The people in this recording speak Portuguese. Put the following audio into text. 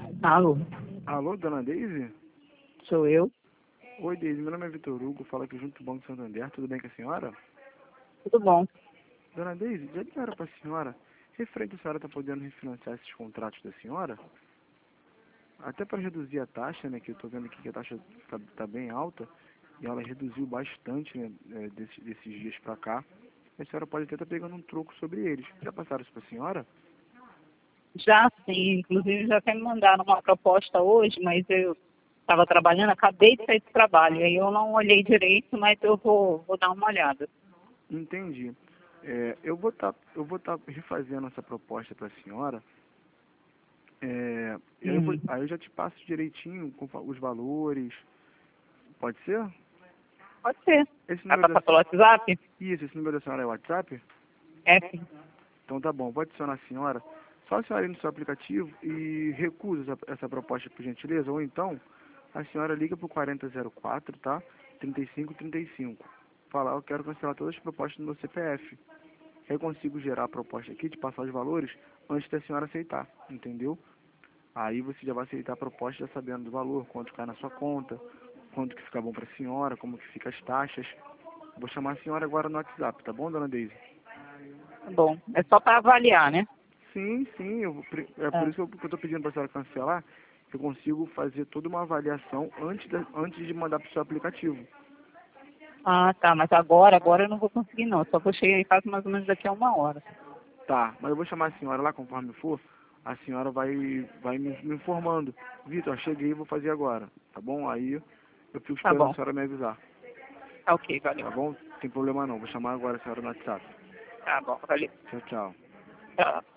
Alô, Alô, dona Deise? sou eu. Oi, Deise, meu nome é Vitor Hugo, falo aqui junto do Banco Santander, tudo bem com a senhora? Tudo bom? Dona Deise, já ligaram para a senhora? Referente a senhora está podendo refinanciar esses contratos da senhora? Até para reduzir a taxa, né, que eu estou vendo aqui que a taxa tá bem alta, e ela reduziu bastante, né, desses dias para cá. A senhora pode até estar pegando um troco sobre eles. Já passaram isso para a senhora? Já sim, inclusive já até me mandaram uma proposta hoje, mas eu estava trabalhando, acabei de sair do trabalho, aí eu não olhei direito, mas eu vou dar uma olhada. Entendi. Eu vou tá refazendo essa proposta para a senhora. Hum. Aí eu já te passo direitinho com os valores. Pode ser? Pode ser. Esse Vai número passar pelo WhatsApp? esse número da senhora é WhatsApp? É sim. Então tá bom, vou adicionar a senhora. Só a senhora ir no seu aplicativo e recusa essa proposta por gentileza, ou então a senhora liga pro 4004, tá? 3535. Fala, eu quero cancelar todas as propostas no meu CPF. Eu consigo gerar a proposta aqui, te passar os valores, antes da senhora aceitar, entendeu? Aí você já vai aceitar a proposta já sabendo do valor, quanto cai na sua conta, quanto que fica bom para a senhora, como que fica as taxas. Vou chamar a senhora agora no WhatsApp, tá bom, dona Deise? Tá bom. É só para avaliar, né? Sim, sim, é por É. isso que eu estou pedindo para a senhora cancelar, eu consigo fazer toda uma avaliação antes de mandar para o seu aplicativo. Ah, tá, mas agora eu não vou conseguir não. Só vou chegar em casa mais ou menos daqui a 1 hora. Tá, mas eu vou chamar a senhora lá, conforme for, a senhora vai me informando. Vitor, cheguei e vou fazer agora, tá bom? Aí eu fico Tá esperando a bom. senhora me avisar, Tá ok, valeu. tá bom? Não tem problema não, vou chamar agora a senhora no WhatsApp. Tá bom, valeu. Tchau, tchau. Tchau.